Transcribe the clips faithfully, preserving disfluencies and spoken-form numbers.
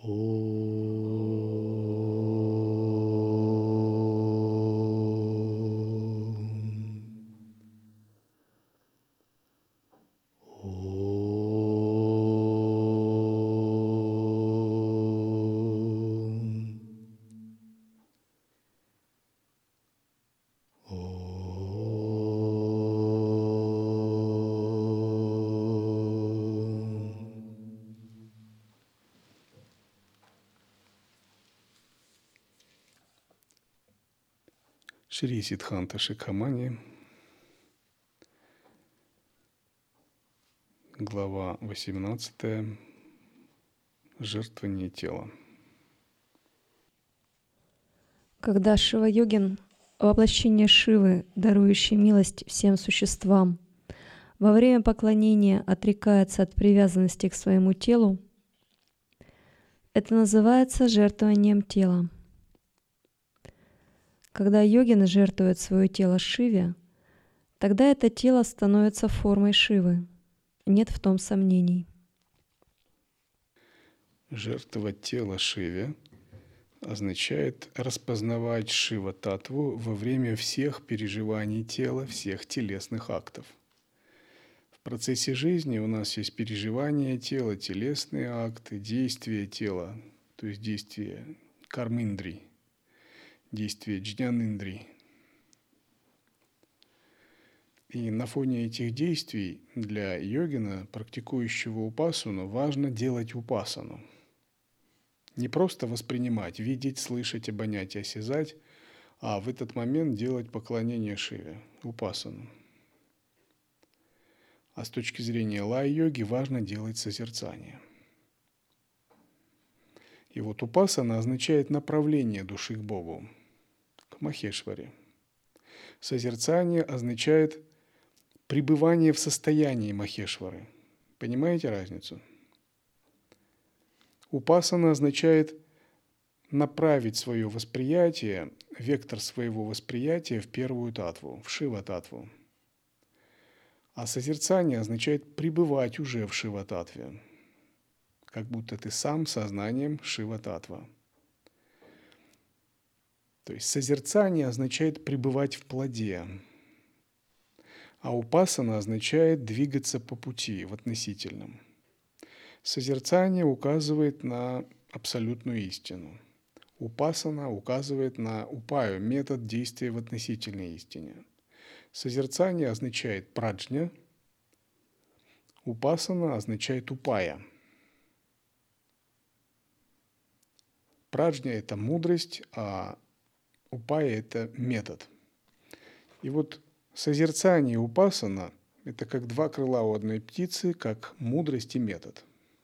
Шри Сиддханта Шикхамани, глава восемнадцатая. Жертвование тела. Когда Шива-йогин, воплощение Шивы, дарующий милость всем существам, во время поклонения отрекается от привязанности к своему телу, это называется жертвованием тела. Когда йогин жертвует свое тело Шиве, тогда это тело становится формой Шивы. Нет в том сомнений. Жертвовать тело Шиве означает распознавать Шива-татву во время всех переживаний тела, всех телесных актов. В процессе жизни у нас есть переживания тела, телесные акты, действия тела, то есть действия карминдри, действия джняниндри. И на фоне этих действий для йогина, практикующего упасану, важно делать упасану. Не просто воспринимать, видеть, слышать, обонять и осязать, а в этот момент делать поклонение Шиве, упасану. А с точки зрения лай-йоги важно делать созерцание. И вот упасана означает направление души к Богу, к Махешваре. Созерцание означает пребывание в состоянии Махешвары. Понимаете разницу? Упасана означает направить свое восприятие, вектор своего восприятия в первую татву, в Шива-татву. А созерцание означает пребывать уже в Шива-татве, как будто ты сам сознанием Шива-татва. То есть созерцание означает пребывать в плоде, а упасана означает двигаться по пути в относительном. Созерцание указывает на абсолютную истину. Упасана указывает на упаю, метод действия в относительной истине. Созерцание означает праджня, упасана означает упая. Праджня – это мудрость, а упая – это метод. И вот созерцание и упасана – это как два крыла у одной птицы, как мудрость и метод.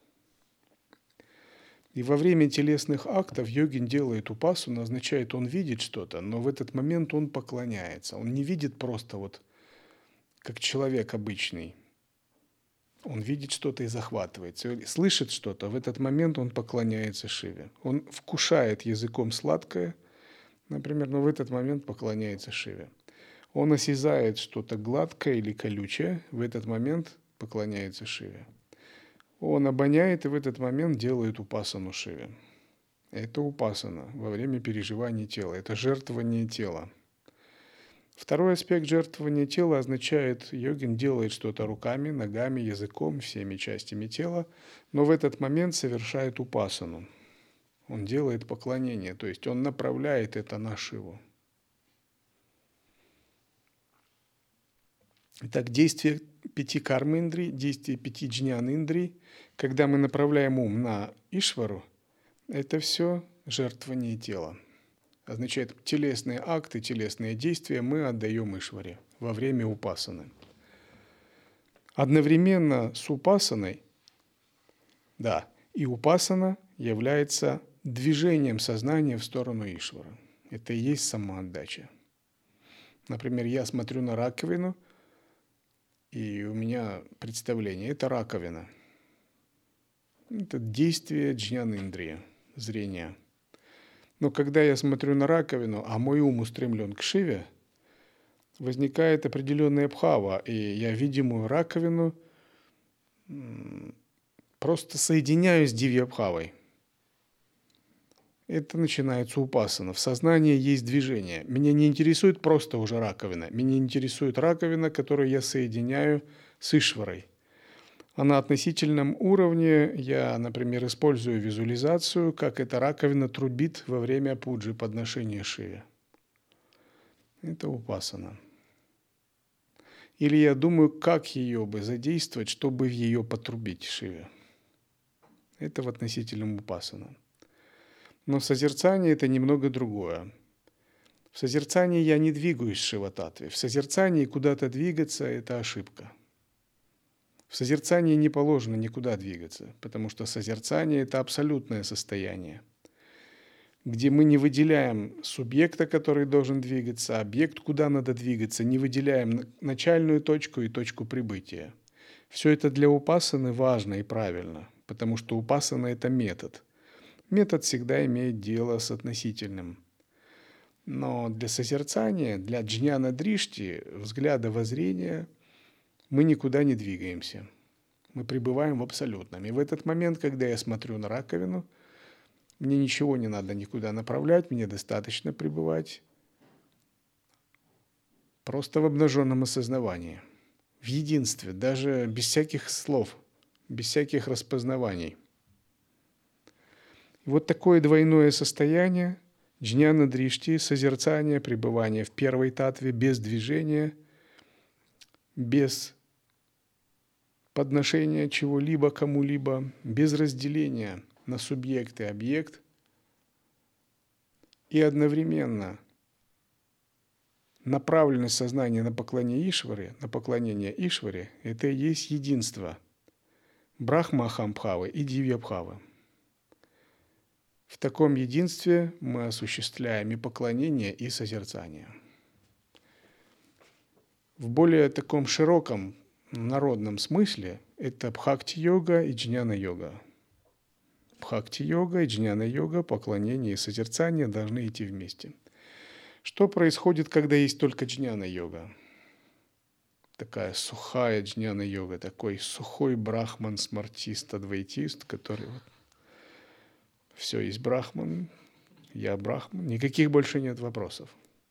И во время телесных актов йогин делает упасану, означает, он видит что-то, но в этот момент он поклоняется. Он не видит просто вот как человек обычный. Он видит что-то и захватывается. Слышит что-то, в этот момент он поклоняется Шиве. Он вкушает языком сладкое, например, но в этот момент поклоняется Шиве. Он осязает что-то гладкое или колючее, в этот момент поклоняется Шиве. Он обоняет и в этот момент делает упасану Шиве. Это упасана во время переживания тела, это жертвование тела. Второй аспект жертвования тела означает, йогин делает что-то руками, ногами, языком, всеми частями тела, но в этот момент совершает упасану. Он делает поклонение, то есть он направляет это на Шиву. Итак, действие пяти карм-индри, действие пяти джнян-индри, когда мы направляем ум на Ишвару, это все жертвование тела. Означает, телесные акты, телесные действия мы отдаем Ишваре во время упасаны. Одновременно с упасаной, да, и упасана является движением сознания в сторону Ишвара. Это и есть самоотдача. Например, я смотрю на раковину, и у меня представление – это раковина. Это действие джнян-индрия, зрения. Но когда я смотрю на раковину, а мой ум устремлен к Шиве, возникает определенная бхава, и я видимую раковину просто соединяю с дивья-бхавой. это начинается упасана. В сознании есть движение. Меня не интересует просто уже раковина. Меня интересует раковина, которую я соединяю с Ишварой. А на относительном уровне я, например, использую визуализацию, как эта раковина трубит во время пуджи, подношения Шиве. Это упасана. Или я думаю, как ее бы задействовать, чтобы ее потрубить Шиве. Это в относительном упасана. Но в созерцании это немного другое. В созерцании я не двигаюсь в Шива-татве. В созерцании куда-то двигаться – это ошибка. В созерцании не положено никуда двигаться, потому что созерцание – это абсолютное состояние, где мы не выделяем субъекта, который должен двигаться, объект, куда надо двигаться, не выделяем начальную точку и точку прибытия. Все это для упасаны важно и правильно, потому что упасана – это метод. Метод всегда имеет дело с относительным. Но для созерцания, для джняна-дришти, взгляда воззрения, мы никуда не двигаемся. Мы пребываем в абсолютном. И в этот момент, когда я смотрю на раковину, мне ничего не надо никуда направлять, мне достаточно пребывать просто в обнаженном осознавании, в единстве, даже без всяких слов, без всяких распознаваний. Вот такое двойное состояние джняна-дришти, созерцание, пребывание в первой татве, без движения, без подношения чего-либо кому-либо, без разделения на субъект и объект, и одновременно направленность сознания на поклонение Ишваре, на поклонение Ишваре, это и есть единство Брахма-Ахамбхавы и Дивья-Бхавы. В таком единстве мы осуществляем и поклонение, и созерцание. В более таком широком народном смысле это бхакти-йога и джняна-йога. Бхакти-йога и джняна-йога, поклонение и созерцание должны идти вместе. Что происходит, когда есть только джняна-йога? Такая сухая джняна-йога, такой сухой брахман-смартист, адвайтист, который вот все есть брахман, я брахман, никаких больше нет вопросов.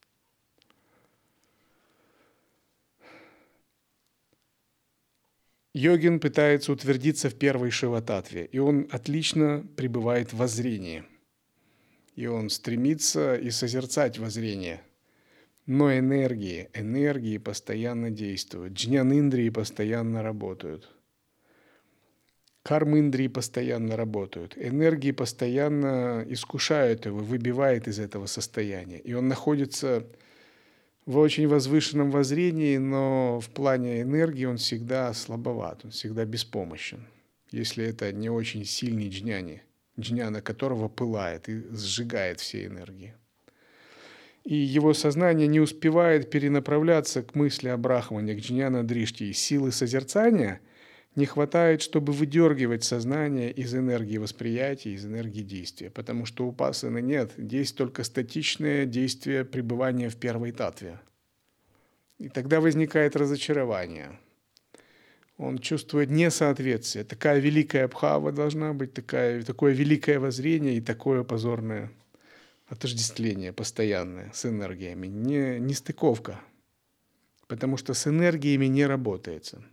Йогин пытается утвердиться в первой шива-татве, и он отлично пребывает в воззрении. И он стремится и созерцать воззрение. Но энергии, энергии постоянно действуют, джнян-индрии постоянно работают. Карм-индрии постоянно работают, энергии постоянно искушают его, выбивает из этого состояния. И он находится в очень возвышенном воззрении, но в плане энергии он всегда слабоват, он всегда беспомощен, если это не очень сильный джняни, джняна которого пылает и сжигает все энергии. И его сознание не успевает перенаправляться к мысли о брахмане, к джняна-дришти, и силы созерцания не хватает, чтобы выдергивать сознание из энергии восприятия, из энергии действия, потому что у упасаны нет, есть только статичное действие пребывания в первой татве. И тогда возникает разочарование. Он чувствует несоответствие. Такая великая бхава должна быть, такая, такое великое воззрение и такое позорное отождествление постоянное с энергиями. Не, не стыковка, потому что с энергиями не работается.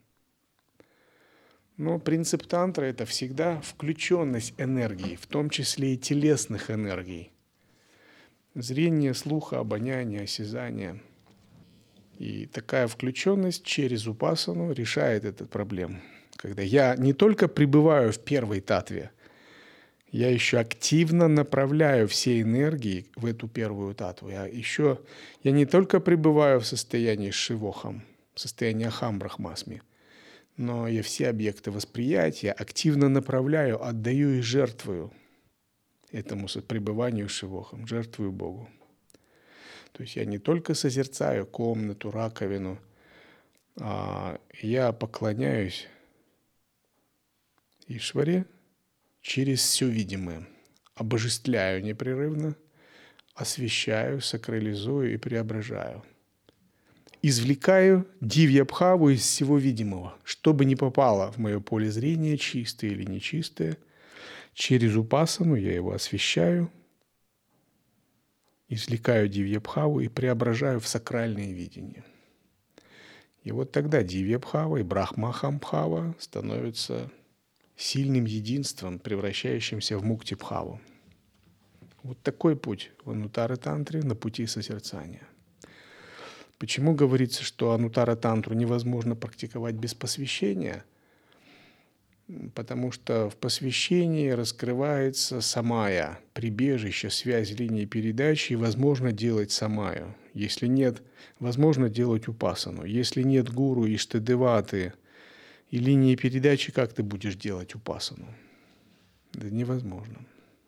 Но принцип тантры – это всегда включенность энергии, в том числе и телесных энергий. Зрение, слуха, обоняние, осязание. И такая включенность через упасану решает эту проблему. Когда я не только пребываю в первой татве, я еще активно направляю все энергии в эту первую татву. Я еще я не только пребываю в состоянии шивохам, в состоянии ахам-брахмасми, но я все объекты восприятия активно направляю, отдаю и жертвую этому пребыванию шивохам, жертвую Богу. То есть я не только созерцаю комнату, раковину, а я поклоняюсь Ишваре через все видимое, обожествляю непрерывно, освещаю, сакрализую и преображаю. Извлекаю дивья-бхаву из всего видимого, что бы ни попало в мое поле зрения, чистое или нечистое. Через упасану я его освещаю, извлекаю дивья-бхаву и преображаю в сакральное видение. И вот тогда дивья-бхава и брахмахам-бхава становятся сильным единством, превращающимся в мукти-бхаву. Вот такой путь в анутара-тантре на пути созерцания. Почему говорится, что анутара-тантру невозможно практиковать без посвящения? Потому что в посвящении раскрывается самая, прибежище, связь линии передачи, и возможно делать самаю. Если нет, возможно делать упасану. Если нет гуру, иштадеваты и линии передачи, как ты будешь делать упасану? Это невозможно.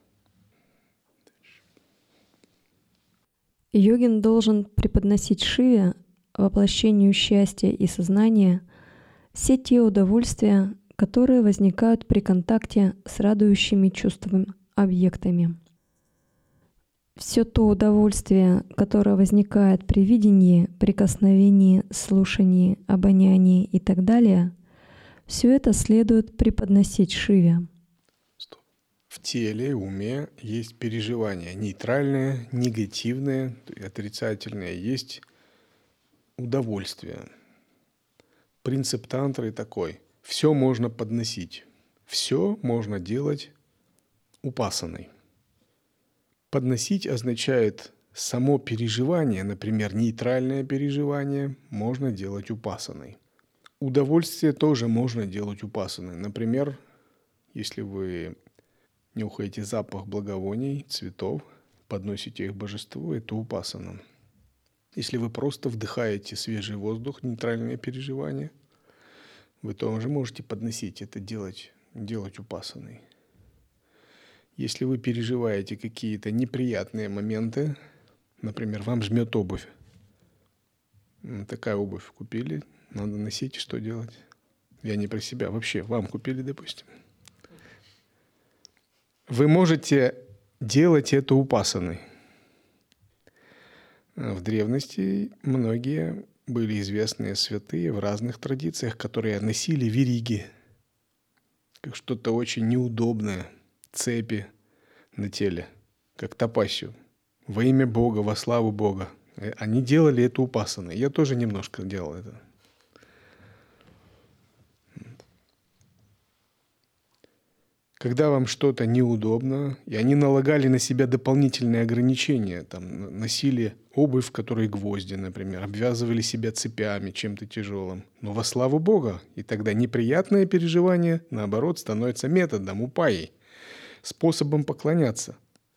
Йогин должен преподносить Шиве, воплощению счастья и сознания, все те удовольствия, которые возникают при контакте с радующими чувствами объектами. Все то удовольствие, которое возникает при видении, прикосновении, слушании, обонянии и так далее, все это следует преподносить Шиве. В теле, уме есть переживания нейтральные, негативные, отрицательные, есть удовольствие. Принцип тантры такой. Все можно подносить, все можно делать упасаной. Подносить означает само переживание, например, нейтральное переживание, можно делать упасаной. Удовольствие тоже можно делать упасаной. Например, если вы нюхаете запах благовоний, цветов, подносите их божеству, это упасана. Если вы просто вдыхаете свежий воздух, нейтральное переживание, вы тоже можете подносить это, делать, делать упасаной. Если вы переживаете какие-то неприятные моменты, например, вам жмет обувь, такая обувь купили, надо носить, что делать? Я не про себя, вообще, вам купили, допустим. Вы можете делать это упасаной. В древности многие были известные святые в разных традициях, которые носили вериги, как что-то очень неудобное, цепи на теле, как тапасию, во имя Бога, во славу Бога. Они делали это упасаной. Я тоже немножко делал это. Когда вам что-то неудобно, и они налагали на себя дополнительные ограничения, там, носили обувь, в которой гвозди, например, обвязывали себя цепями, чем-то тяжелым. Но во славу Бога. И тогда неприятное переживание, наоборот, становится методом, упайей, способом поклоняться.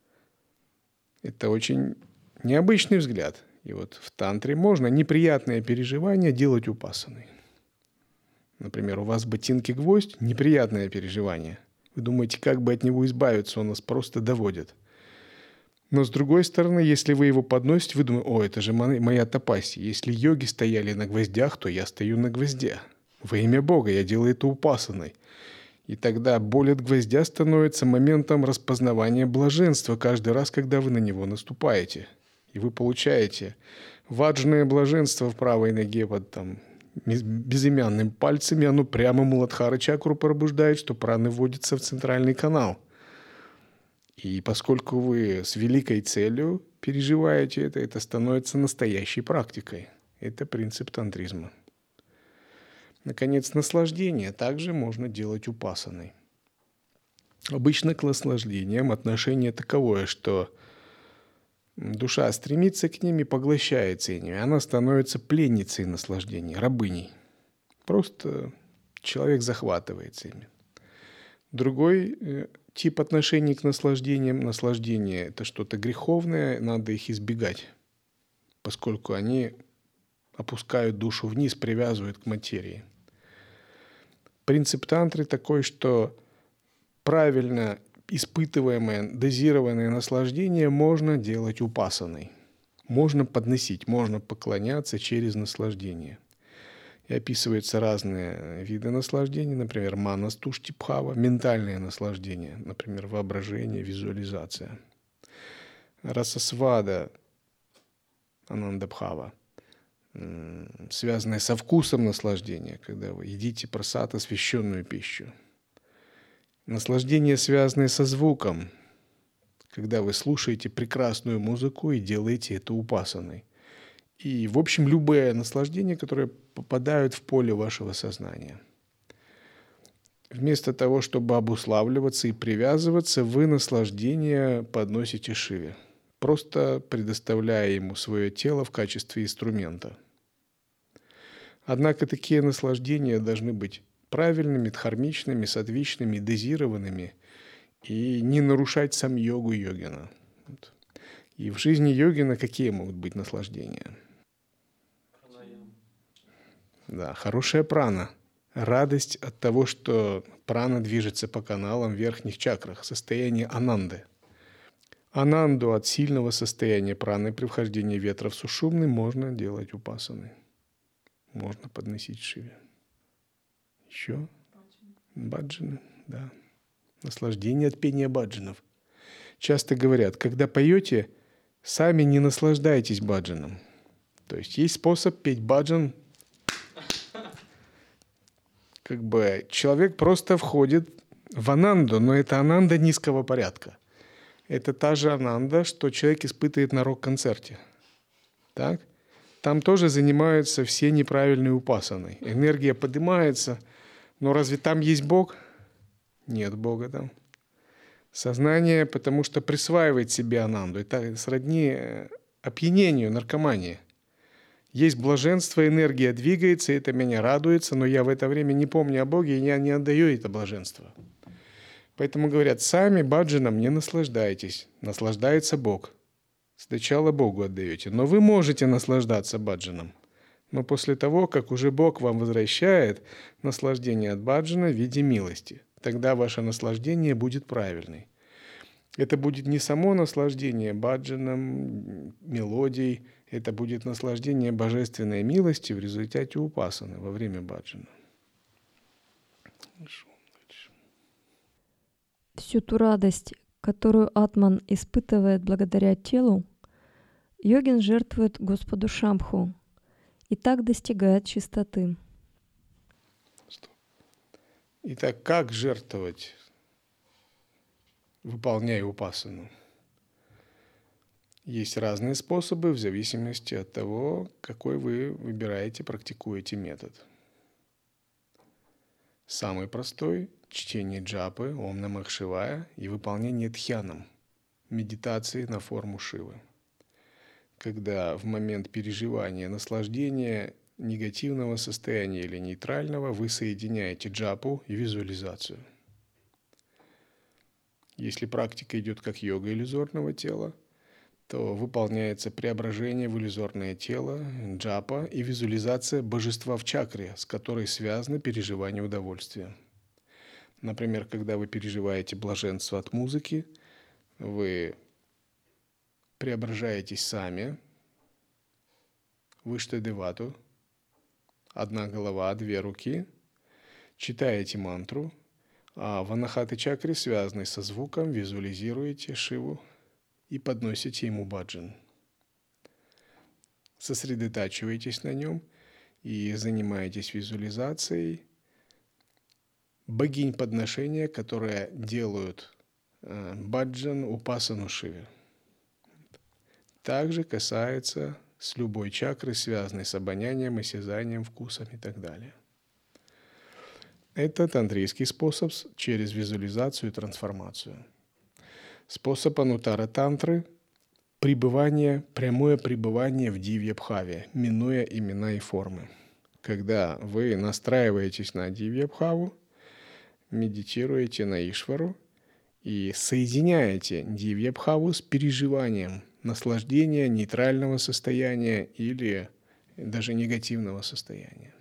Это очень необычный взгляд. И вот в тантре можно неприятное переживание делать упасаной. Например, у вас ботинки-гвоздь – неприятное переживание. Вы думаете, как бы от него избавиться, он нас просто доводит. Но с другой стороны, если вы его подносите, вы думаете, о, это же моя тапаси. Если йоги стояли на гвоздях, то я стою на гвозде. Во имя Бога я делаю это упасаной. И тогда боль от гвоздя становится моментом распознавания блаженства каждый раз, когда вы на него наступаете. И вы получаете ваджное блаженство в правой ноге под там, безымянным пальцами, оно прямо Муладхара чакру пробуждает, что праны вводятся в центральный канал. И поскольку вы с великой целью переживаете это, это становится настоящей практикой. Это принцип тантризма. Наконец, наслаждение также можно делать упасаной. Обычно к наслаждениям отношение таковое, что душа стремится к ним и поглощается ими. Она становится пленницей наслаждений, рабыней. Просто человек захватывается ими. Другой тип отношений к наслаждениям. Наслаждение – это что-то греховное, надо их избегать, поскольку они опускают душу вниз, привязывают к материи. Принцип тантры такой, что правильно испытываемое, дозированное наслаждение можно делать упасаной. Можно подносить, можно поклоняться через наслаждение. И описываются разные виды наслаждения, например, манастуштибхава, ментальное наслаждение, например, воображение, визуализация. Расасвада, анандабхава, связанное со вкусом наслаждения, когда вы едите прасад, освященную пищу. Наслаждение, связанное со звуком, когда вы слушаете прекрасную музыку и делаете это упасаной. И, в общем, любое наслаждение, которое попадает в поле вашего сознания. Вместо того, чтобы обуславливаться и привязываться, вы наслаждение подносите Шиве, просто предоставляя ему свое тело в качестве инструмента. Однако такие наслаждения должны быть правильными, дхармичными, сатвичными, дозированными и не нарушать сам йогу йогина. И в жизни йогина какие могут быть наслаждения? Да, хорошая прана. Радость от того, что прана движется по каналам в верхних чакрах, состояние ананды. Ананду от сильного состояния праны при вхождении ветра в сушумный можно делать упасаной. Можно подносить Шиве. Еще? Баджаны, да. Наслаждение от пения баджанов. Часто говорят, когда поете, сами не наслаждайтесь баджаном. То есть есть способ петь баджан. Как бы человек просто входит в ананду, но это ананда низкого порядка. Это та же ананда, что человек испытывает на рок-концерте. Так? Там тоже занимаются все неправильные упасаны. Энергия поднимается, но разве там есть Бог? Нет Бога там. Сознание, потому что присваивает себе ананду. Это сродни опьянению, наркомании. Есть блаженство, энергия двигается, это меня радуется, но я в это время не помню о Боге, и я не отдаю это блаженство. Поэтому говорят, сами баджаном не наслаждайтесь, наслаждается Бог. Сначала Богу отдаете, но вы можете наслаждаться баджаном. Но после того, как уже Бог вам возвращает наслаждение от баджана в виде милости, тогда ваше наслаждение будет правильным. Это будет не само наслаждение баджаном, мелодией, это будет наслаждение божественной милости в результате упасаны во время баджана. Всю ту радость, которую атман испытывает благодаря телу, йогин жертвует Господу Шамбху и так достигает чистоты. Итак, как жертвовать, выполняя упасану? Есть разные способы в зависимости от того, какой вы выбираете, практикуете метод. Самый простой – чтение джапы, ом намах шивая и выполнение дхьянам, медитации на форму Шивы. Когда в момент переживания, наслаждения, негативного состояния или нейтрального вы соединяете джапу и визуализацию. Если практика идет как йога иллюзорного тела, то выполняется преображение в иллюзорное тело, джапа и визуализация божества в чакре, с которой связано переживание удовольствия. Например, когда вы переживаете блаженство от музыки, вы преображаетесь сами в Иштадевату, одна голова, две руки, читаете мантру, а в анахаты чакре, связанной со звуком, визуализируете Шиву и подносите ему баджан. Сосредотачиваетесь на нем и занимаетесь визуализацией богинь подношения, которые делают баджан упасану Шиве. Также касается с любой чакры, связанной с обонянием, осязанием, вкусом и так далее. Это тантрийский способ через визуализацию и трансформацию. Способ анутара тантры – пребывание, прямое пребывание в дивья-бхаве, минуя имена и формы. Когда вы настраиваетесь на дивья-бхаву, медитируете на Ишвару и соединяете дивья-бхаву с переживанием наслаждения, нейтрального состояния или даже негативного состояния.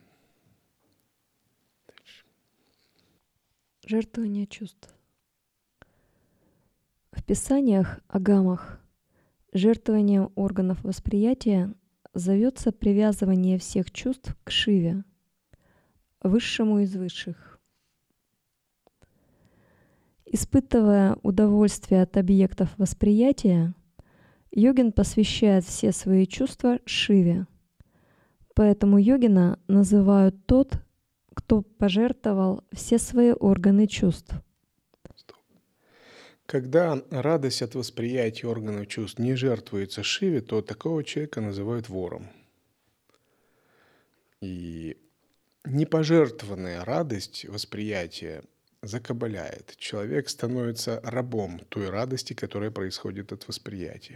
Жертвование чувств. В писаниях Агамах жертвованием органов восприятия зовется привязывание всех чувств к Шиве, высшему из высших. Испытывая удовольствие от объектов восприятия, йогин посвящает все свои чувства Шиве. Поэтому йогина называют тот, кто пожертвовал все свои органы чувств. Когда радость от восприятия органов чувств не жертвуется Шиве, то такого человека называют вором. И непожертвованная радость восприятия закабаляет. Человек становится рабом той радости, которая происходит от восприятия.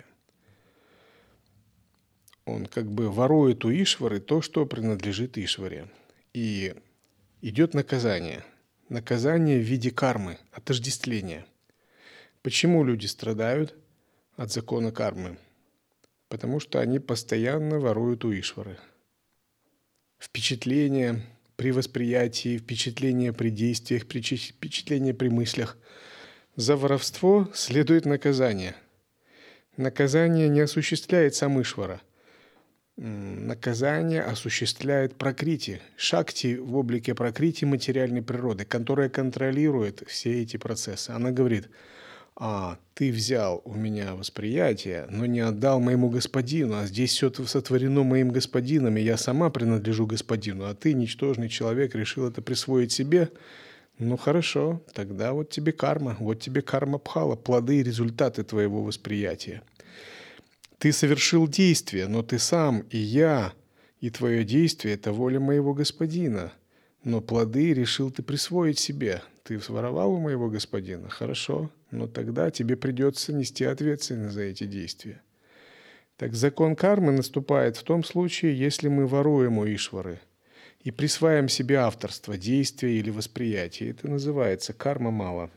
Он как бы ворует у Ишвары то, что принадлежит Ишваре. И идет наказание. Наказание в виде кармы, отождествления. Почему люди страдают от закона кармы? Потому что они постоянно воруют у Ишвары. Впечатление при восприятии, впечатление при действиях, впечатление при мыслях. За воровство следует наказание. Наказание не осуществляет сам Ишвара. Наказание осуществляет пракрити, шакти в облике пракрити материальной природы, которая контролирует все эти процессы. Она говорит: а, ты взял у меня восприятие, но не отдал моему господину, а здесь все сотворено моим господином, и я сама принадлежу господину, а ты, ничтожный человек, решил это присвоить себе. Ну хорошо, тогда вот тебе карма, вот тебе карма бхала, плоды и результаты твоего восприятия. Ты совершил действие, но ты сам и я, и твое действие – это воля моего господина. Но плоды решил ты присвоить себе. Ты своровал у моего господина? Хорошо, но тогда тебе придется нести ответственность за эти действия. Так закон кармы наступает в том случае, если мы воруем у Ишвары и присваиваем себе авторство, действия или восприятия. Это называется карма мала.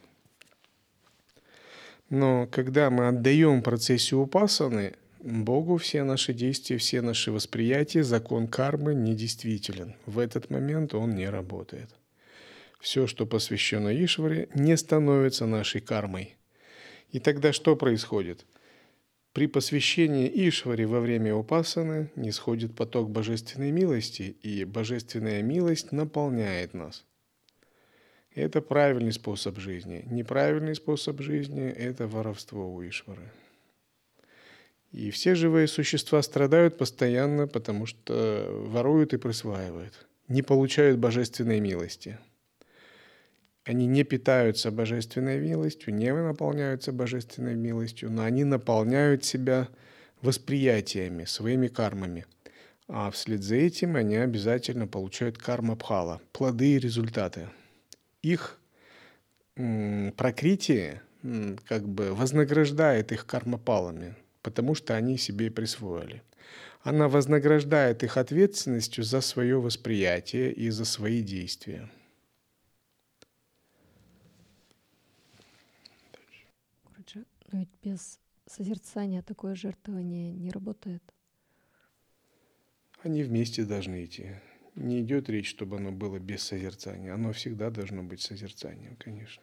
Но когда мы отдаем процессию упасаны Богу, все наши действия, все наши восприятия, закон кармы недействителен. В этот момент он не работает. Все, что посвящено Ишваре, не становится нашей кармой. И тогда что происходит? При посвящении Ишваре во время упасаны нисходит поток божественной милости, и божественная милость наполняет нас. Это правильный способ жизни. Неправильный способ жизни – это воровство у Ишвары. И все живые существа страдают постоянно, потому что воруют и присваивают, не получают божественной милости. Они не питаются божественной милостью, не наполняются божественной милостью, но они наполняют себя восприятиями, своими кармами. А вслед за этим они обязательно получают карма-бхала, плоды и результаты. Их м, пракрити м, как бы вознаграждает их карма-палами, потому что они себе присвоили. Она вознаграждает их ответственностью за свое восприятие и за свои действия. Но ведь без созерцания такое жертвование не работает. Они вместе должны идти. Не идет речь, чтобы оно было без созерцания. Оно всегда должно быть созерцанием, конечно.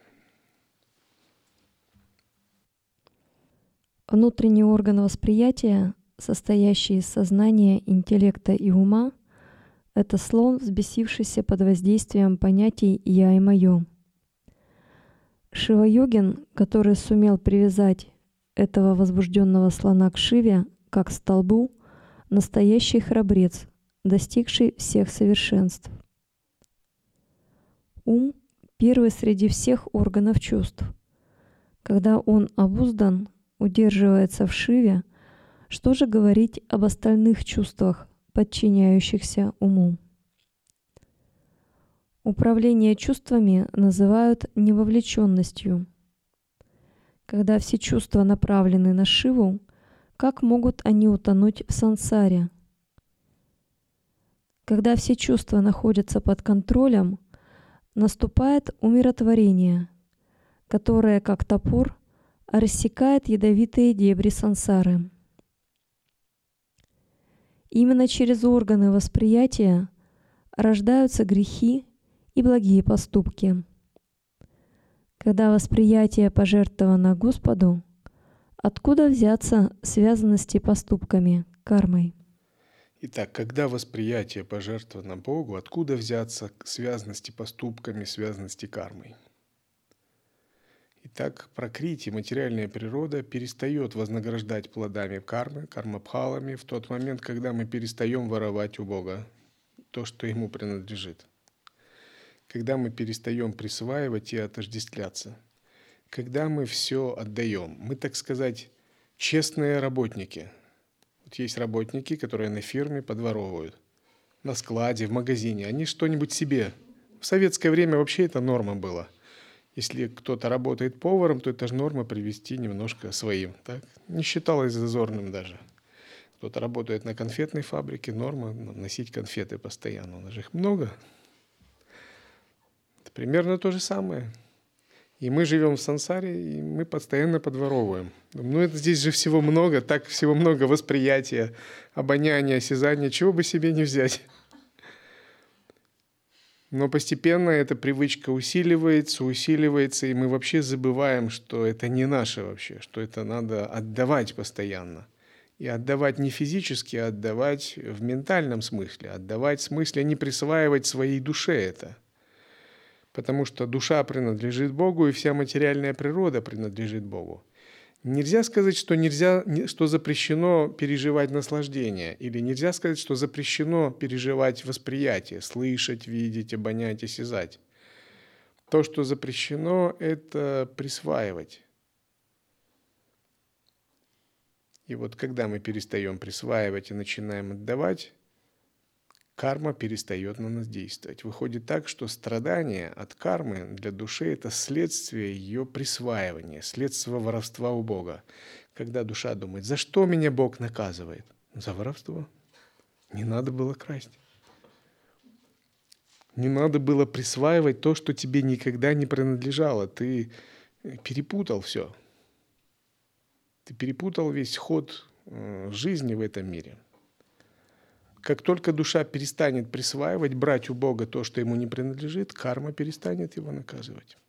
Внутренний орган восприятия, состоящий из сознания, интеллекта и ума, это слон, взбесившийся под воздействием понятий «я» и «моё». Шива-йогин, который сумел привязать этого возбужденного слона к Шиве, как к столбу, настоящий храбрец, достигший всех совершенств. Ум — первый среди всех органов чувств. Когда он обуздан, удерживается в Шиве, что же говорить об остальных чувствах, подчиняющихся уму? Управление чувствами называют невовлеченностью. Когда все чувства направлены на Шиву, как могут они утонуть в сансаре? Когда все чувства находятся под контролем, наступает умиротворение, которое, как топор, рассекает ядовитые дебри сансары. Именно через органы восприятия рождаются грехи и благие поступки. Когда восприятие пожертвовано Господу, откуда взяться связанности поступками, кармой? Итак, когда восприятие пожертвовано Богу, откуда взяться связанности поступками, связанности кармой? Итак, пракрити, материальная природа, перестает вознаграждать плодами кармы, кармабхалами в тот момент, когда мы перестаем воровать у Бога то, что Ему принадлежит. Когда мы перестаем присваивать и отождествляться. когда мы все отдаем. Мы, так сказать, честные работники. Вот есть работники, которые на фирме подворовывают, на складе, в магазине. Они что-нибудь себе. В советское время вообще это норма была. Если кто-то работает поваром, то это же норма привезти немножко своим. Так? Не считалось зазорным даже. Кто-то работает на конфетной фабрике, норма носить конфеты постоянно. У нас же их много. Это примерно то же самое. И мы живем в сансаре, и мы постоянно подворовываем. Ну, это здесь же всего много, так всего много восприятия, обоняния, осязания, чего бы себе не взять. Но постепенно эта привычка усиливается, усиливается, и мы вообще забываем, что это не наше вообще, что это надо отдавать постоянно. И отдавать не физически, а отдавать в ментальном смысле, отдавать в смысле не присваивать своей душе это. Потому что душа принадлежит Богу, и вся материальная природа принадлежит Богу. Нельзя сказать, что, нельзя, что запрещено переживать наслаждение, или нельзя сказать, что запрещено переживать восприятие, слышать, видеть, обонять, осязать. То, что запрещено, это присваивать. И вот когда мы перестаем присваивать и начинаем отдавать, карма перестает на нас действовать. Выходит так, что страдание от кармы для души – это следствие ее присваивания, следствие воровства у Бога. Когда душа думает, за что меня Бог наказывает? За воровство. Не надо было красть. Не надо было присваивать то, что тебе никогда не принадлежало. Ты перепутал все. Ты перепутал весь ход жизни в этом мире. Как только душа перестанет присваивать, брать у Бога то, что ему не принадлежит, карма перестанет его наказывать.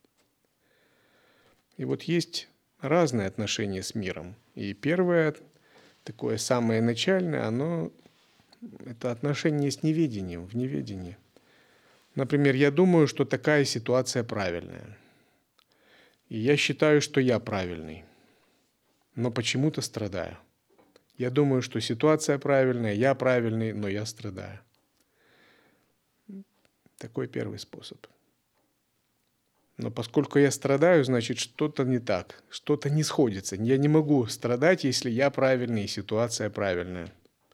И вот есть разные отношения с миром. И первое, такое самое начальное, оно это отношение с неведением, в неведении. Например, я думаю, что такая ситуация правильная. И я считаю, что я правильный, но почему-то страдаю. Я думаю, что ситуация правильная, я правильный, но я страдаю. Такой первый способ. Но поскольку я страдаю, значит, что-то не так, что-то не сходится. Я не могу страдать, если я правильный и ситуация правильная.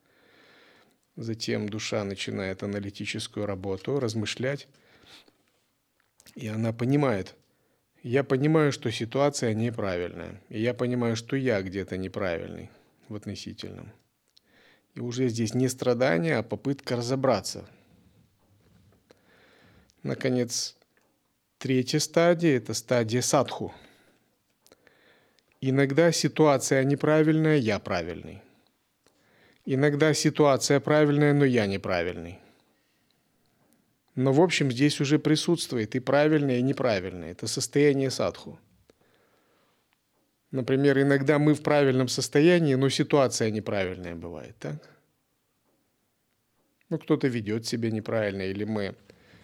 Затем душа начинает аналитическую работу, размышлять, и она понимает, я понимаю, что ситуация неправильная, и я понимаю, что я где-то неправильный в относительном. И уже здесь не страдание, а попытка разобраться. Наконец, третья стадия – это стадия садху. Иногда ситуация неправильная, я правильный. Иногда ситуация правильная, но я неправильный. Но в общем здесь уже присутствует и правильное, и неправильное. Это состояние садху. Например, иногда мы в правильном состоянии, но ситуация неправильная бывает, так? Ну, кто-то ведет себя неправильно, или мы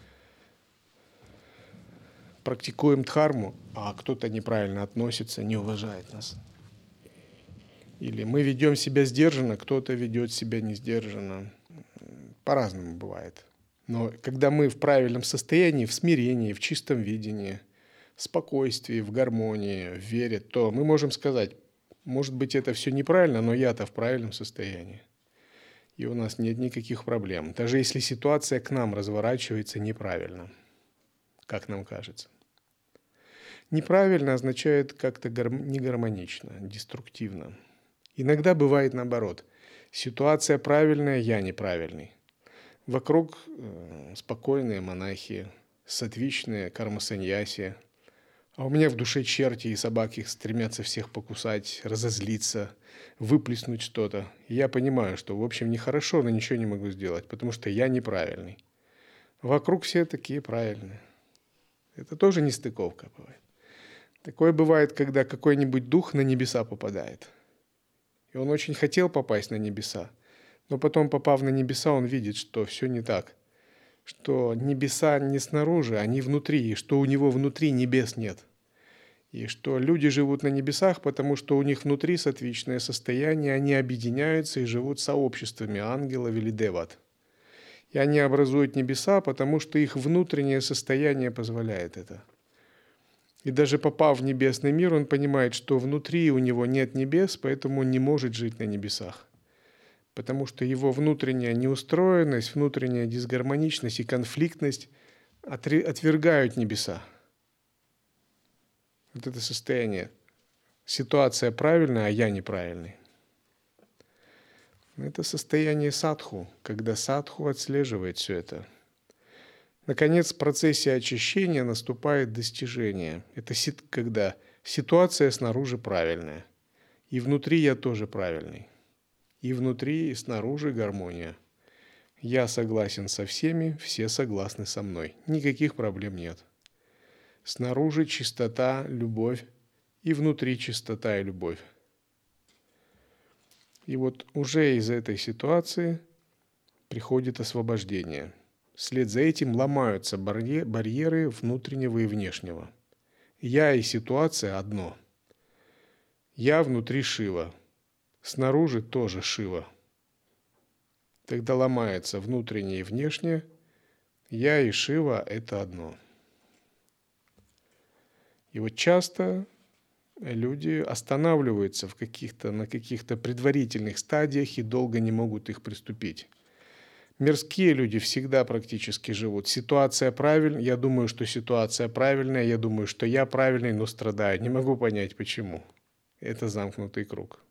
практикуем дхарму, а кто-то неправильно относится, не уважает нас. Или мы ведем себя сдержанно, кто-то ведет себя не сдержанно. По-разному бывает. Но когда мы в правильном состоянии, в смирении, в чистом видении, в спокойствии, в гармонии, в вере, то мы можем сказать, может быть, это все неправильно, но я-то в правильном состоянии. И у нас нет никаких проблем. Даже если ситуация к нам разворачивается неправильно, как нам кажется. Неправильно означает как-то негармонично, деструктивно. Иногда бывает наоборот. Ситуация правильная, я неправильный. Вокруг э, спокойные монахи, саттвичные карма-саньяси, а у меня в душе черти и собаки стремятся всех покусать, разозлиться, выплеснуть что-то. И я понимаю, что в общем нехорошо, но ничего не могу сделать, потому что я неправильный. Вокруг все такие правильные. Это тоже нестыковка бывает. Такое бывает, когда какой-нибудь дух на небеса попадает. И он очень хотел попасть на небеса. Но потом, попав на небеса, он видит, что все не так. Что небеса не снаружи, они внутри. И что у него внутри небес нет. И что люди живут на небесах, потому что у них внутри саттвичное состояние. Они объединяются и живут сообществами ангелов или деват. И они образуют небеса, потому что их внутреннее состояние позволяет это. И даже попав в небесный мир, он понимает, что внутри у него нет небес, поэтому он не может жить на небесах. Потому что его внутренняя неустроенность, внутренняя дисгармоничность и конфликтность отвергают небеса. Вот это состояние. Ситуация правильная, а я неправильный. Это состояние садху, когда садху отслеживает все это. Наконец, в процессе очищения наступает достижение. Это когда ситуация снаружи правильная, и внутри я тоже правильный. И внутри, и снаружи гармония. Я согласен со всеми, все согласны со мной. Никаких проблем нет. Снаружи чистота, любовь, и внутри чистота и любовь. И вот уже из этой ситуации приходит освобождение. Вслед за этим ломаются барьеры внутреннего и внешнего. Я и ситуация одно. Я внутри Шива. Снаружи тоже Шива. Тогда ломается внутреннее и внешнее. Я и Шива – это одно. И вот часто люди останавливаются в каких-то, на каких-то предварительных стадиях и долго не могут их приступить. Мирские люди всегда практически живут. Ситуация правильная, я думаю, что ситуация правильная, я думаю, что я правильный, но страдаю. Не могу понять, почему. Это замкнутый круг.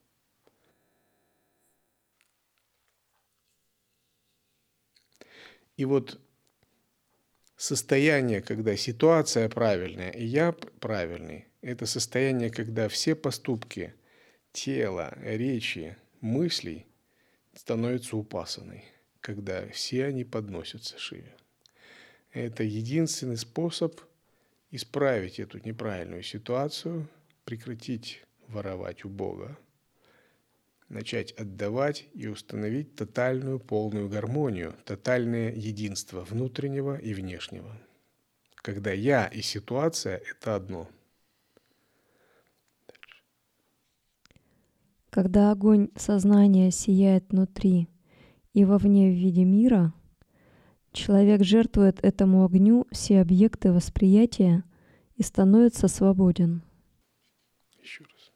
И вот состояние, когда ситуация правильная, и я правильный, это состояние, когда все поступки тела, речи, мыслей становятся упасаной, когда все они подносятся Шиве. Это единственный способ исправить эту неправильную ситуацию, прекратить воровать у Бога, начать отдавать и установить тотальную полную гармонию, тотальное единство внутреннего и внешнего. Когда я и ситуация – это одно. Когда огонь сознания сияет внутри и вовне в виде мира, человек жертвует этому огню все объекты восприятия и становится свободен. Еще раз.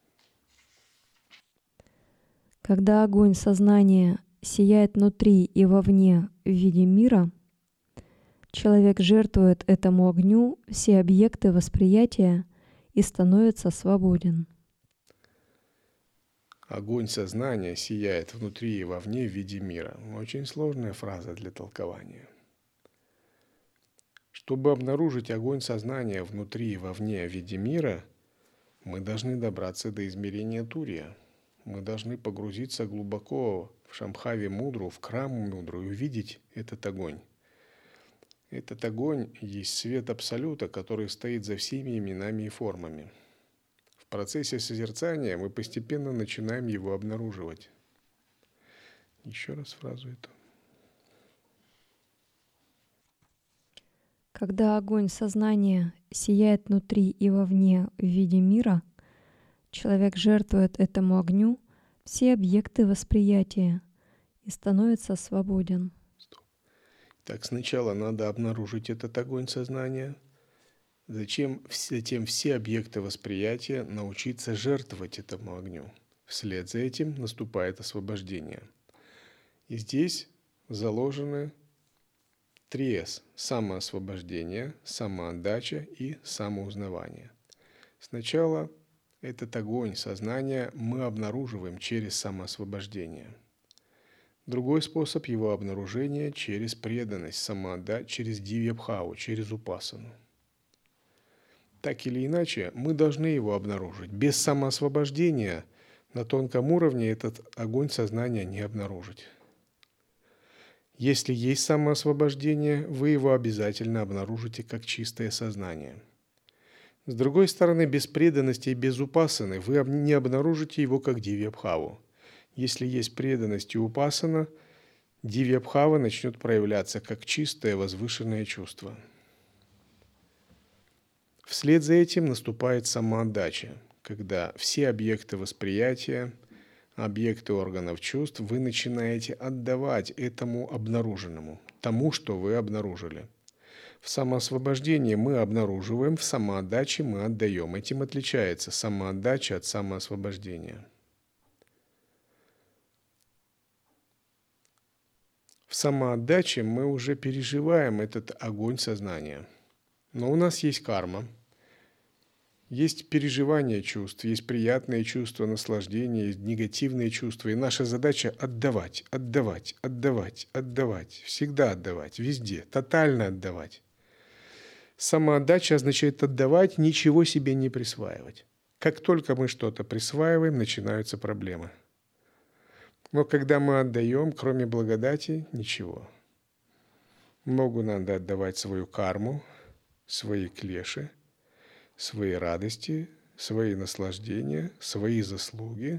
Когда огонь сознания сияет внутри и вовне в виде мира, человек жертвует этому огню все объекты восприятия и становится свободен. Огонь сознания сияет внутри и вовне в виде мира. Очень сложная фраза для толкования. Чтобы обнаружить огонь сознания внутри и вовне в виде мира, мы должны добраться до измерения Турия. Мы должны погрузиться глубоко в Шамбхави Мудру, в Краму Мудру и увидеть этот огонь. Этот огонь есть свет Абсолюта, который стоит за всеми именами и формами. В процессе созерцания мы постепенно начинаем его обнаруживать. Еще раз фразу эту. Когда огонь сознания сияет внутри и вовне в виде мира, человек жертвует этому огню все объекты восприятия и становится свободен. Так, сначала надо обнаружить этот огонь сознания. Затем, затем все объекты восприятия научиться жертвовать этому огню. Вслед за этим наступает освобождение. И здесь заложены три эс – самоосвобождение, самоотдача и самоузнавание. Сначала этот огонь сознания мы обнаруживаем через самоосвобождение. Другой способ его обнаружения через преданность, самоотдачу, через дивья-бхаву, через упасану. Так или иначе, мы должны его обнаружить. Без самоосвобождения на тонком уровне этот огонь сознания не обнаружить. Если есть самоосвобождение, вы его обязательно обнаружите как чистое сознание. С другой стороны, без преданности и без упасаны вы не обнаружите его как дивья-бхаву. Если есть преданность и упасана, дивья-бхава начнет проявляться как чистое возвышенное чувство. Вслед за этим наступает самоотдача, когда все объекты восприятия, объекты органов чувств вы начинаете отдавать этому обнаруженному, тому, что вы обнаружили. В самоосвобождении мы обнаруживаем, в самоотдаче мы отдаем. Этим отличается самоотдача от самоосвобождения. В самоотдаче мы уже переживаем этот огонь сознания. Но у нас есть карма, есть переживание чувств, есть приятные чувства, наслаждения, есть негативные чувства. И наша задача отдавать, отдавать, отдавать, отдавать, всегда отдавать, везде, тотально отдавать. Самоотдача означает отдавать, ничего себе не присваивать. Как только мы что-то присваиваем, начинаются проблемы. Но когда мы отдаем, кроме благодати, ничего. Богу надо отдавать свою карму, свои клеши, свои радости, свои наслаждения, свои заслуги,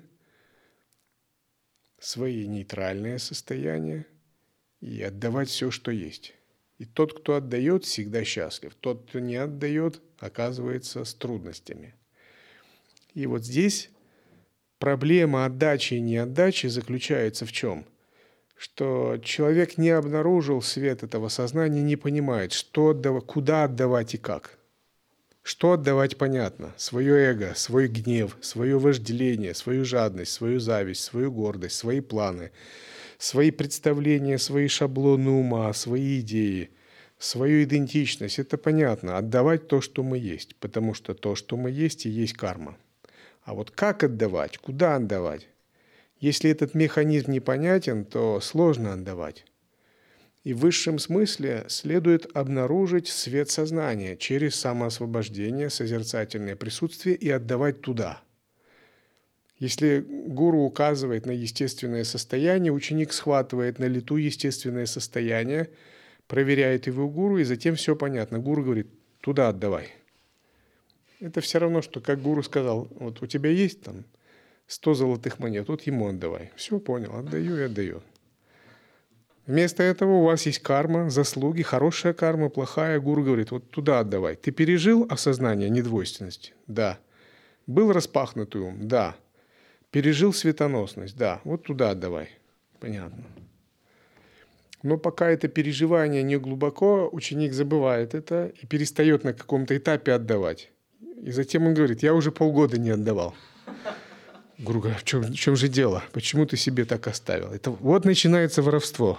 свои нейтральные состояния и отдавать все, что есть. И тот, кто отдает, всегда счастлив. Тот, кто не отдает, оказывается с трудностями. И вот здесь проблема отдачи и неотдачи заключается в чем? Что человек не обнаружил свет этого сознания, не понимает, что отдавать, куда отдавать и как. Что отдавать понятно. Свое эго, свой гнев, свое вожделение, свою жадность, свою зависть, свою гордость, свои планы, свои представления, свои шаблоны ума, свои идеи, свою идентичность. Это понятно. Отдавать то, что мы есть, потому что то, что мы есть, и есть карма. А вот как отдавать, куда отдавать? Если этот механизм непонятен, то сложно отдавать. И в высшем смысле следует обнаружить свет сознания через самоосвобождение, созерцательное присутствие и отдавать туда. Если гуру указывает на естественное состояние, ученик схватывает на лету естественное состояние, проверяет его гуру, и затем все понятно. Гуру говорит, туда отдавай. Это все равно, что как гуру сказал, вот у тебя есть там сто золотых монет, вот ему отдавай. Все, понял, отдаю и отдаю. Вместо этого у вас есть карма, заслуги, хорошая карма, плохая. Гуру говорит, вот туда отдавай. Ты пережил осознание недвойственности? Да. Был распахнутый ум? Да. Пережил светоносность? Да. Вот туда отдавай. Понятно. Но пока это переживание не глубоко, ученик забывает это и перестает на каком-то этапе отдавать. И затем он говорит, я уже полгода не отдавал. Гуру говорит, в чем, в чем же дело? Почему ты себе так оставил? Это вот начинается воровство.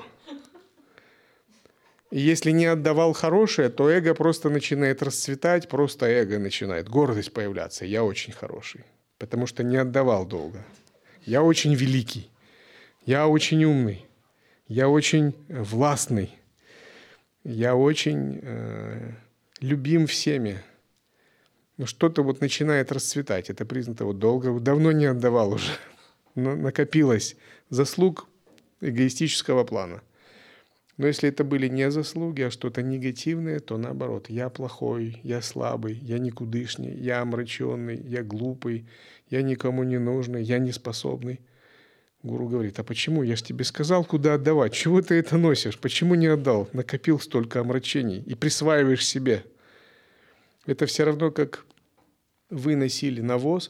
И если не отдавал хорошее, то эго просто начинает расцветать, просто эго начинает, гордость появляться. Я очень хороший, потому что не отдавал долго. Я очень великий, я очень умный, я очень властный, я очень э, любим всеми. Но что-то вот начинает расцветать. Это признак того, долго, давно не отдавал уже. Но накопилось заслуг эгоистического плана. Но если это были не заслуги, а что-то негативное, то наоборот. Я плохой, я слабый, я никудышний, я омраченный, я глупый, я никому не нужный, я неспособный. Гуру говорит, а почему? Я же тебе сказал, куда отдавать. Чего ты это носишь? Почему не отдал? Накопил столько омрачений и присваиваешь себе. Это все равно, как вы носили навоз,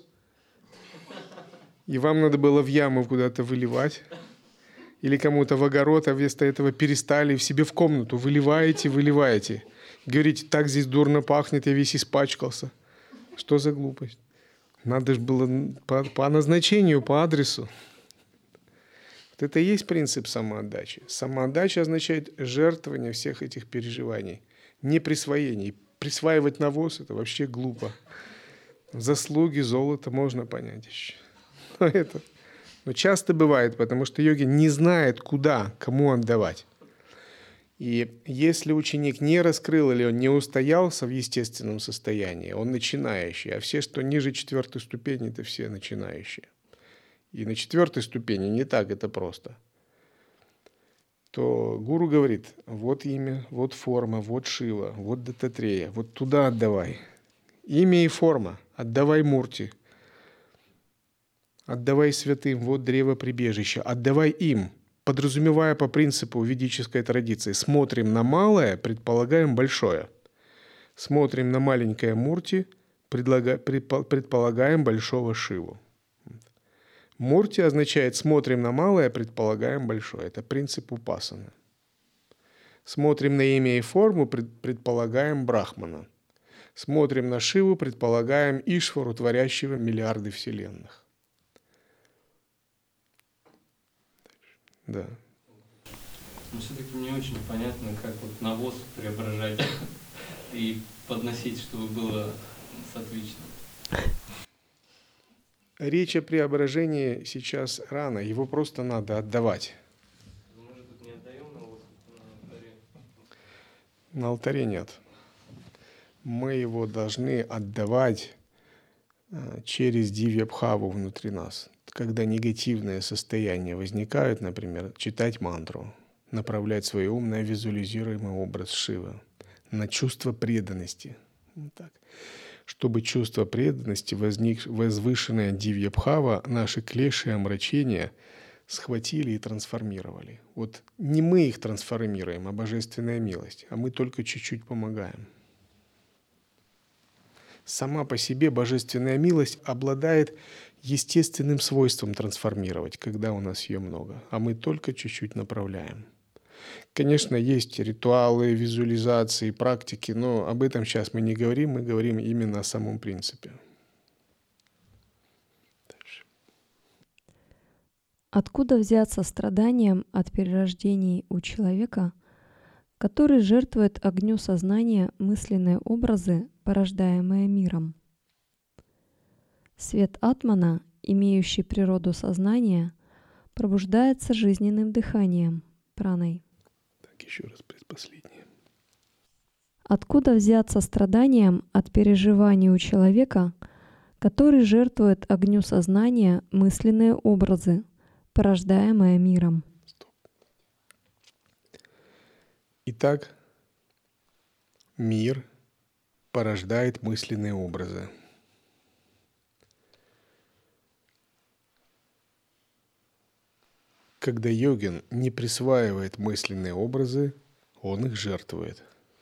и вам надо было в яму куда-то выливать, или кому-то в огород, а вместо этого перестали в себе в комнату. Выливаете, выливаете. Говорите, так здесь дурно пахнет, я весь испачкался. Что за глупость? Надо же было по, по назначению, по адресу. Вот это и есть принцип самоотдачи. Самоотдача означает жертвование всех этих переживаний, не присвоение. Присваивать навоз – это вообще глупо. Заслуги, золото можно понять еще. Но, это, но часто бывает, потому что йогин не знает, куда, кому отдавать. И если ученик не раскрыл или он не устоялся в естественном состоянии, он начинающий, а все, что ниже четвертой ступени, это все начинающие. И на четвертой ступени не так это просто. То гуру говорит, вот имя, вот форма, вот Шива, вот Даттатрея, вот туда отдавай. Имя и форма, отдавай Мурти, отдавай святым, вот древо прибежища, отдавай им, подразумевая по принципу ведической традиции, смотрим на малое, предполагаем большое. Смотрим на маленькое Мурти, предполагаем большого Шиву. Мурти означает «смотрим на малое, предполагаем большое». Это принцип упасаны. Смотрим на имя и форму, предполагаем Брахмана. Смотрим на Шиву, предполагаем Ишвару, творящего миллиарды вселенных. Да. Но все-таки не очень понятно, как вот навоз преображать и подносить, чтобы было соответственно. Речь о преображении сейчас рано, его просто надо отдавать. Может быть, не отдаем навоз на алтаре? На алтаре нет. Мы его должны отдавать через дивья-бхаву внутри нас. Когда негативные состояния возникают, например, читать мантру, направлять свой ум на визуализируемый образ Шивы, на чувство преданности. Вот так. Чтобы чувство преданности, возник, возвышенная дивья-бхава, наши клеши и омрачения схватили и трансформировали. Вот не мы их трансформируем, а божественная милость, а мы только чуть-чуть помогаем. Сама по себе божественная милость обладает естественным свойством трансформировать, когда у нас ее много, а мы только чуть-чуть направляем. Конечно, есть ритуалы, визуализации, практики, но об этом сейчас мы не говорим, мы говорим именно о самом принципе. Дальше. Откуда взяться страданием от перерождений у человека, который жертвует огню сознания мысленные образы, порождаемые миром? Свет атмана, имеющий природу сознания, пробуждается жизненным дыханием, праной. Так, еще раз предпоследнее. Откуда взяться страданием от переживаний у человека, который жертвует огню сознания мысленные образы, порождаемые миром? Стоп. Итак, мир порождает мысленные образы. Когда йогин не присваивает мысленные образы, он их жертвует.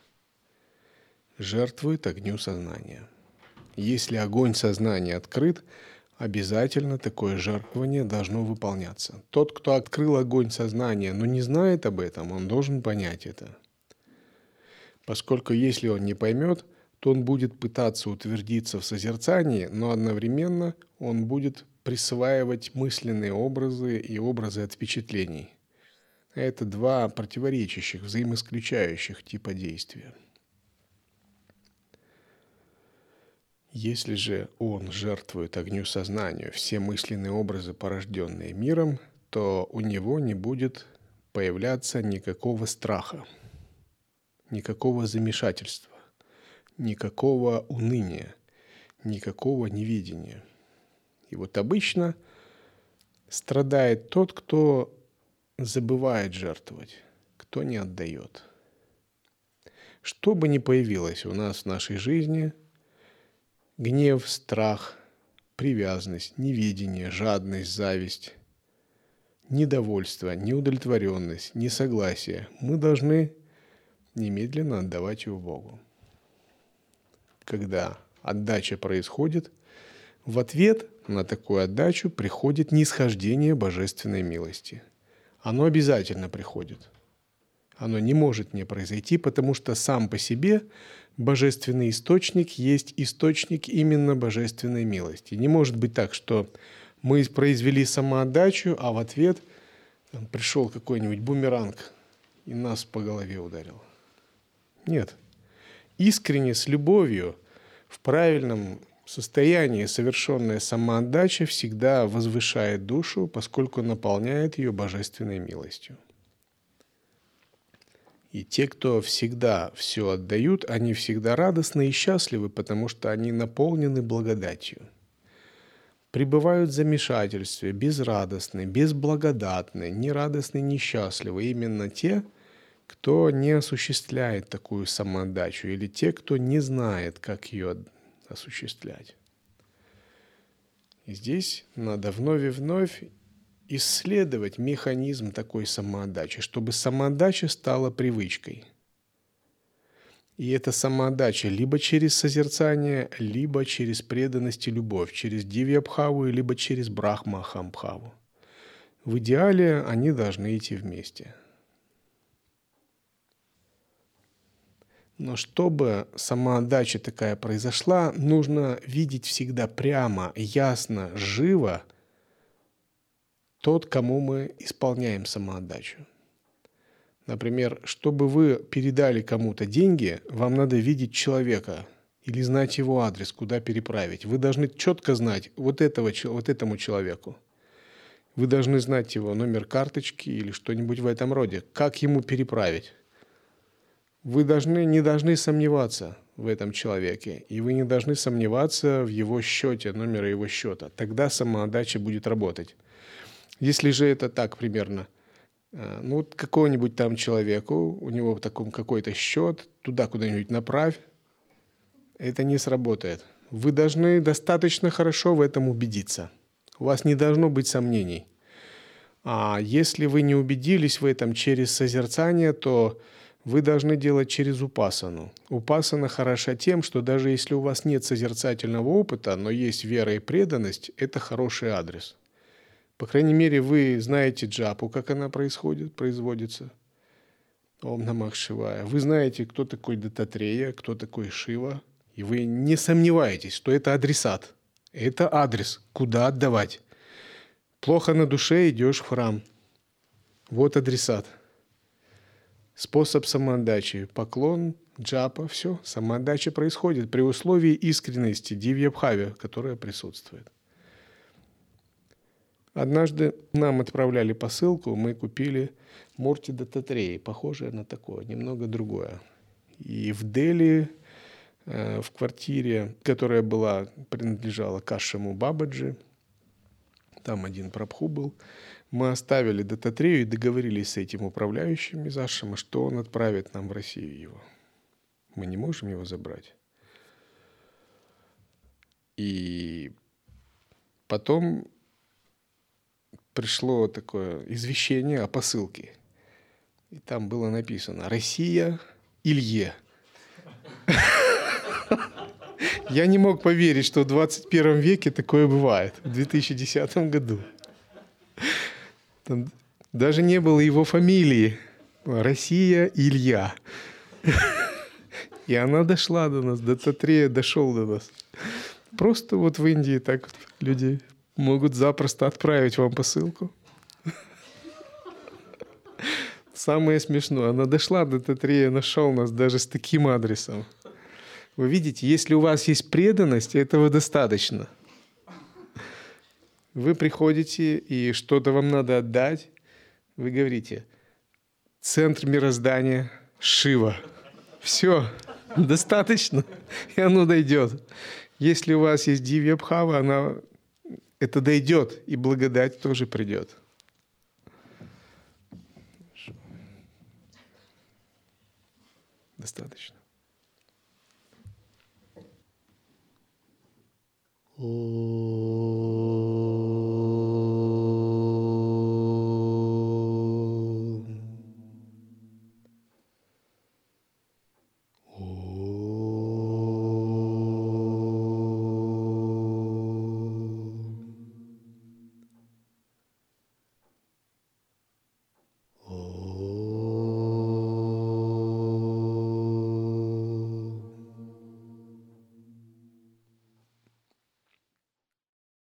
Жертвует огню сознания. Если огонь сознания открыт, обязательно такое жертвование должно выполняться. Тот, кто открыл огонь сознания, но не знает об этом, он должен понять это. Поскольку если он не поймет, то он будет пытаться утвердиться в созерцании, но одновременно он будет присваивать мысленные образы и образы от впечатлений. Это два противоречащих, взаимоисключающих типа действия. Если же он жертвует огню сознанию все мысленные образы, порожденные миром, то у него не будет появляться никакого страха, никакого замешательства, никакого уныния, никакого неведения. И вот обычно страдает тот, кто забывает жертвовать, кто не отдает. Что бы ни появилось у нас в нашей жизни, гнев, страх, привязанность, неведение, жадность, зависть, недовольство, неудовлетворенность, несогласие, мы должны немедленно отдавать его Богу. Когда отдача происходит, в ответ на такую отдачу приходит нисхождение божественной милости. Оно обязательно приходит. Оно не может не произойти, потому что сам по себе божественный источник есть источник именно божественной милости. Не может быть так, что мы произвели самоотдачу, а в ответ там, пришел какой-нибудь бумеранг и нас по голове ударил. Нет. Искренне, с любовью, в правильном состоянии совершенная самоотдача всегда возвышает душу, поскольку наполняет ее божественной милостью. И те, кто всегда все отдают, они всегда радостны и счастливы, потому что они наполнены благодатью. Пребывают в замешательстве, безрадостны, безблагодатны, нерадостны, несчастливы. Именно те, кто не осуществляет такую самоотдачу, или те, кто не знает, как ее осуществлять. И здесь надо вновь и вновь исследовать механизм такой самоотдачи, чтобы самоотдача стала привычкой. И эта самоотдача либо через созерцание, либо через преданность и любовь, через дивья-бхаву, либо через брахма-ахам-бхаву. В идеале они должны идти вместе. Но чтобы самоотдача такая произошла, нужно видеть всегда прямо, ясно, живо тот, кому мы исполняем самоотдачу. Например, чтобы вы передали кому-то деньги, вам надо видеть человека или знать его адрес, куда переправить. Вы должны четко знать вот, этого, вот этому человеку. Вы должны знать его номер карточки или что-нибудь в этом роде, как ему переправить. Вы должны, не должны сомневаться в этом человеке, и вы не должны сомневаться в его счете, номере его счета. Тогда самоотдача будет работать. Если же это так примерно, ну вот какому-нибудь там человеку, у него таком какой-то счет, туда куда-нибудь направь, это не сработает. Вы должны достаточно хорошо в этом убедиться. У вас не должно быть сомнений. А если вы не убедились в этом через созерцание, то вы должны делать через упасану. Упасана хороша тем, что даже если у вас нет созерцательного опыта, но есть вера и преданность, это хороший адрес. По крайней мере, вы знаете джапу, как она происходит, производится. Ом намах шивая. Вы знаете, кто такой Даттатрея, кто такой Шива. И вы не сомневаетесь, что это адресат. Это адрес, куда отдавать. Плохо на душе, идешь в храм. Вот адресат. Способ самоотдачи. Поклон, джапа, все. Самоотдача происходит при условии искренности, дивьябхави, которая присутствует. Однажды нам отправляли посылку, мы купили Мурти Даттатреи, похожее на такое, немного другое. И в Дели, э, в квартире, которая была, принадлежала Кашаму Бабаджи, там один прабху был, мы оставили Даттатрею и договорились с этим управляющим из ашрама, что он отправит нам в Россию его. Мы не можем его забрать. И потом пришло такое извещение о посылке. И там было написано «Россия Илье». Я не мог поверить, что в двадцать первом веке такое бывает, в две тысячи десятом году. Там даже не было его фамилии. Россия Илья. И она дошла до нас, Даттатрея дошел до нас. Просто вот в Индии так вот люди могут запросто отправить вам посылку. Самое смешное, она дошла до Даттатрея, нашел нас даже с таким адресом. Вы видите, если у вас есть преданность, этого достаточно. Вы приходите, и что-то вам надо отдать. Вы говорите, центр мироздания Шива. Все, достаточно, и оно дойдет. Если у вас есть дивьябхава, она, это дойдет, и благодать тоже придет. Достаточно.